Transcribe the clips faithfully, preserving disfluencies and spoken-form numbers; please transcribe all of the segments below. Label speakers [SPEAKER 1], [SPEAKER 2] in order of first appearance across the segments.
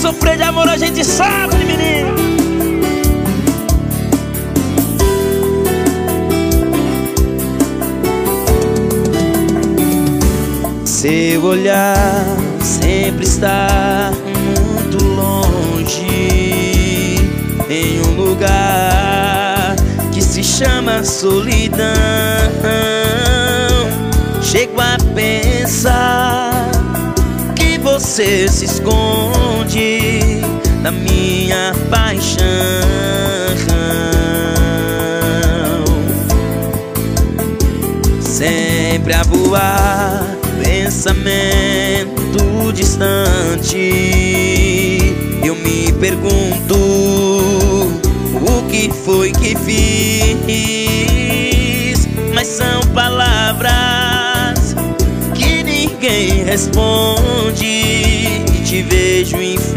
[SPEAKER 1] sofrer de amor a gente sabe, menino. Seu olhar sempre está muito longe, em um lugar que se chama solidão. Chego a pensar que você se esconde da minha paixão. Sempre a voar, pensamento distante, eu me pergunto o que foi que fiz. Mas são palavras que ninguém responde, e te vejo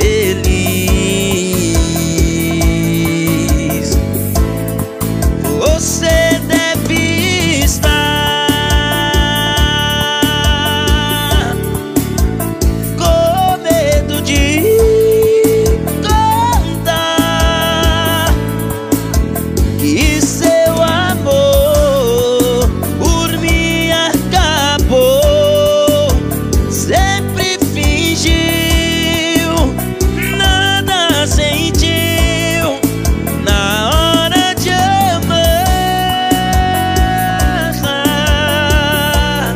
[SPEAKER 1] infeliz. Você deve estar com medo de contar que seu amor por mim acabou. Sempre fingiu, nada sentiu na hora de amar.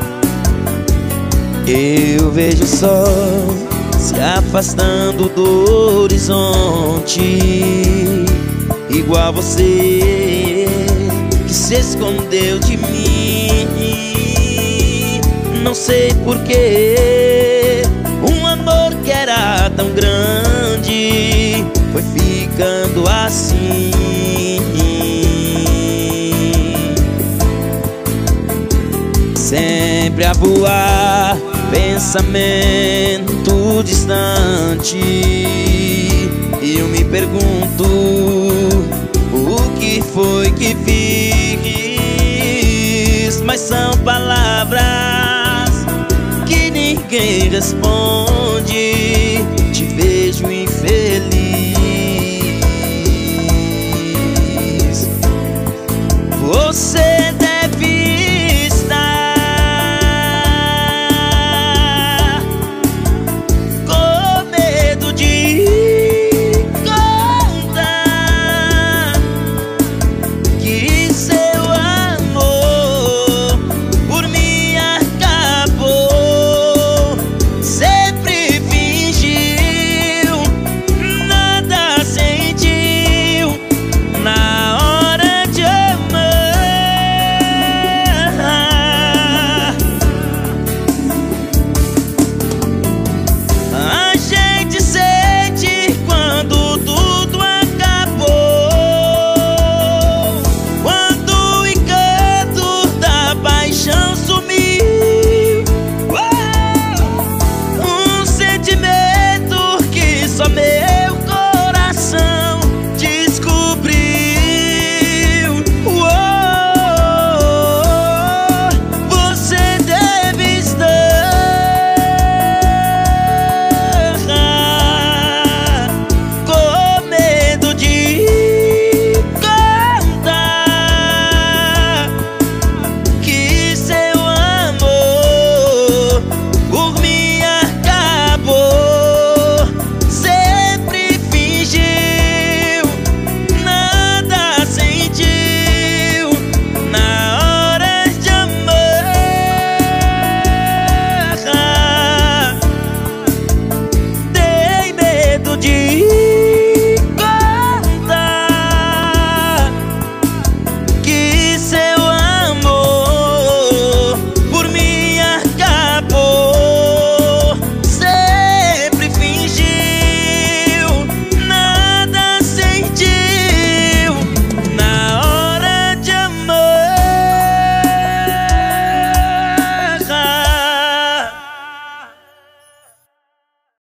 [SPEAKER 1] Eu vejo o sol se afastando do horizonte, igual você que se escondeu de mim. Não sei porquê, um amor que era tão grande foi ficando assim. Sempre a voar, pensamento distante, e eu me pergunto o que foi que fiz. Mas são palavras que ninguém responde,